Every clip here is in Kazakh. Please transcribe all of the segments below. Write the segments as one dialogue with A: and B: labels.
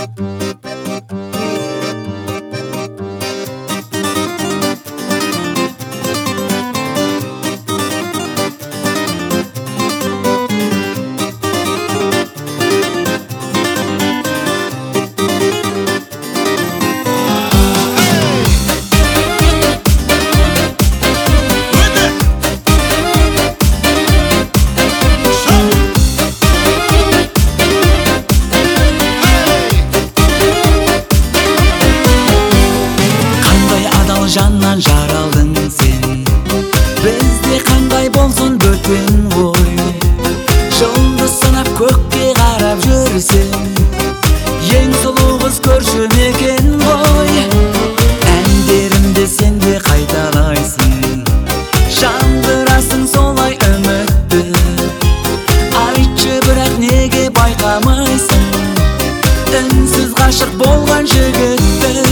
A: Жаннан жаралдың сен, бізде қандай болсын бөтен ғой. Жұлдыз санап көкке қарап жүрсің, ең сұлу қыз көршім екен ғой. Әндерімді сен де қайталайсың, жандырасың солай үмітті. Айтшы, бірақ неге байқамайсың үнсіз ғашық болған жігітті?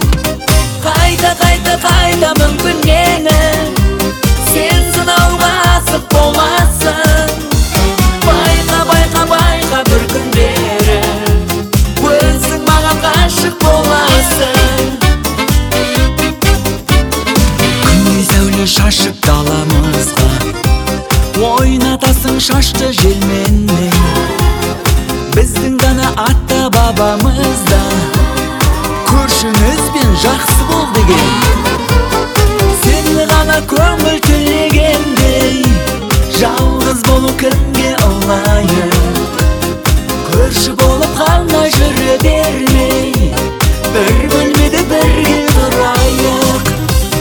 A: Қайта мүмкін мені сен сынауға асық боласың. Байқа бір күндері өзің маған ғашық боласың. Күндей сәуле шашып даламызға, ойнатасың шашты желменмен. Біздің дана атта бабамызда көршіңізбен жақсы бол деген. Сені ғана көңіл тілегендей, жалғыз болу кімге оңайы. Көрші болып қалмай жүре бермей, бір бөлмеде бірге тұрайық.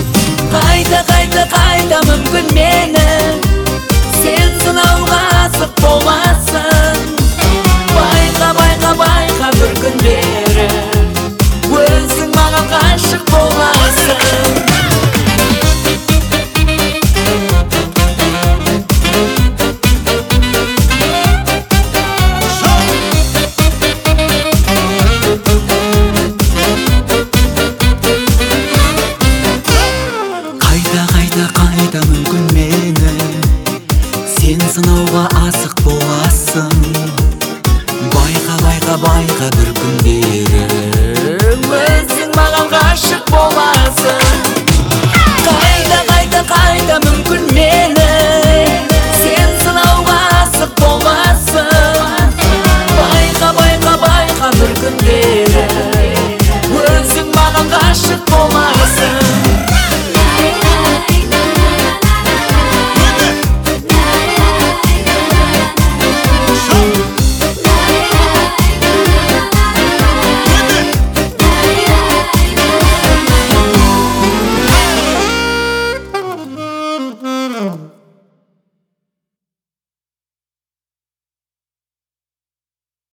A: Қайта мүмкін мені сен сынауға асық боласың. Байқа бір күндері өзің маған ғашық боласың. Қайта мүмкін мені сен сынауға асық боласың. Байқа бір күнде